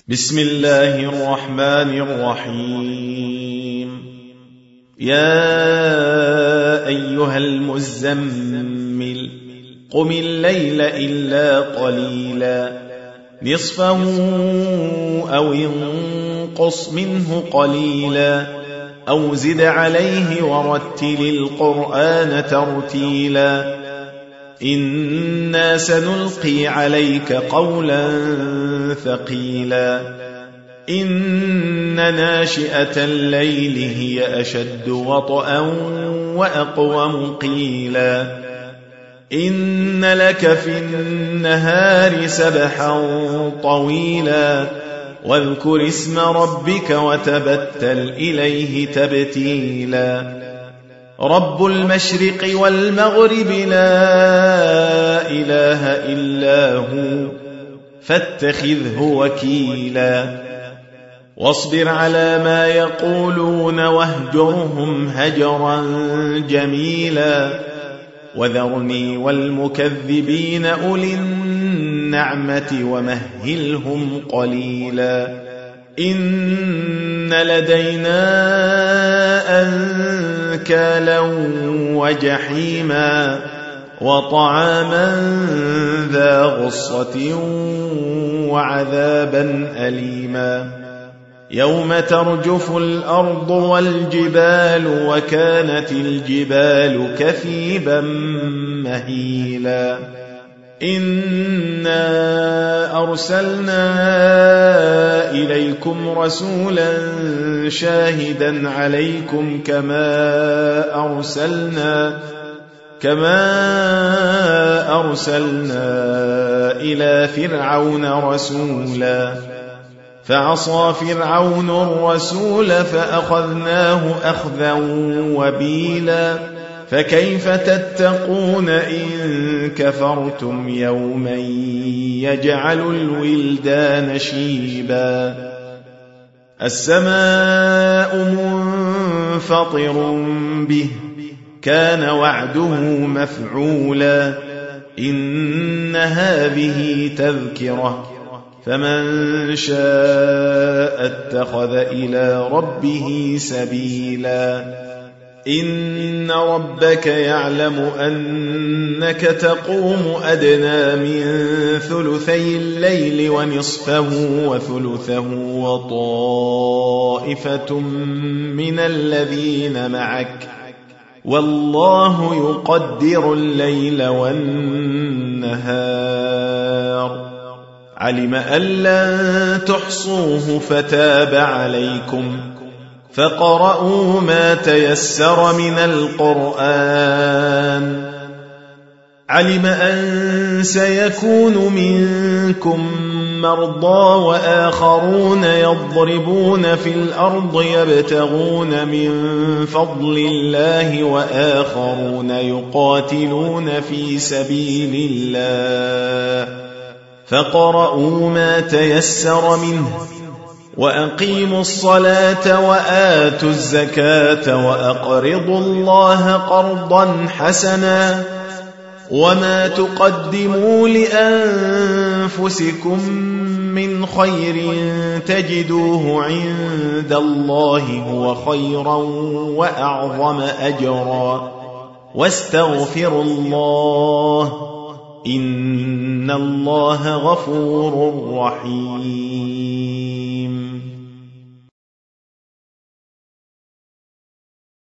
بسم الله الرحمن الرحيم. يا أيها المزمل قم الليل إلا قليلا نصفه أو انقص منه قليلا أو زد عليه ورتل القرآن ترتيلا إنا سنلقي عليك قولا ثقيلا إن ناشئة الليل هي أشد وطئا وأقوم قيلا إن لك في النهار سبحا طويلا واذكر اسم ربك وتبتل إليه تبتيلا رب المشرق والمغرب لا إله إلا هو فاتخذه وكيلا واصبر على ما يقولون واهجرهم هجرا جميلا وذرني والمكذبين أولي النعمة ومهلهم قليلا إن لدينا أنكالا وجحيما وطعاما ذا غصة وعذابا أليما يوم ترجف الأرض والجبال وكانت الجبال كثيبا مهيلا إنا أرسلنا إليكم رسولا شاهدا عليكم كما أرسلنا إلى فرعون رسولا فعصى فرعون الرسول فأخذناه أخذا وبيلا فكيف تتقون إن كفرتم يوما يجعل الولدان شيبا السماء منفطر به كان وعده مفعولا إن هذه تذكرة فمن شاء اتخذ إلى ربه سبيلا إن ربك يعلم أنك تقوم أدنى من ثلثي الليل ونصفه وثلثه وطائفة من الذين معك والله يقدر الليل والنهار علم أن لن تحصوه فتاب عليكم فاقرؤوا ما تيسر من القرآن علم أن سيكون منكم مرضى وآخرون يضربون في الأرض يبتغون من فضل الله وآخرون يقاتلون في سبيل الله فاقرؤوا ما تيسر منه وأقيموا الصلاة وآتوا الزكاة وأقرضوا الله قرضا حسنا وما تقدموا لأنفسكم من خير تجدوه عند الله هو خيرا وأعظم أجرا واستغفروا الله إن الله غفور رحيم